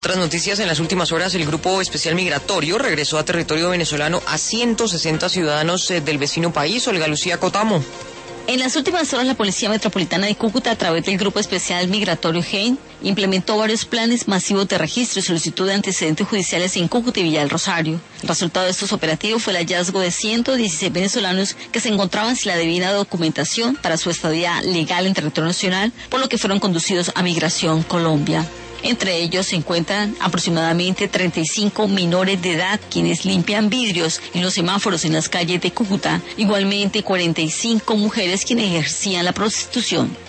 Otras noticias: en las últimas horas, el Grupo Especial Migratorio regresó a territorio venezolano a 160 ciudadanos del vecino país. Olga Lucía Cotamo. En las últimas horas, la Policía Metropolitana de Cúcuta, a través del Grupo Especial Migratorio GEIN, implementó varios planes masivos de registro y solicitud de antecedentes judiciales en Cúcuta y Villa del Rosario. El resultado de estos operativos fue el hallazgo de 116 venezolanos que se encontraban sin la debida documentación para su estadía legal en territorio nacional, por lo que fueron conducidos a Migración Colombia. Entre ellos se encuentran aproximadamente 35 menores de edad quienes limpian vidrios en los semáforos en las calles de Cúcuta. Igualmente 45 mujeres quienes ejercían la prostitución.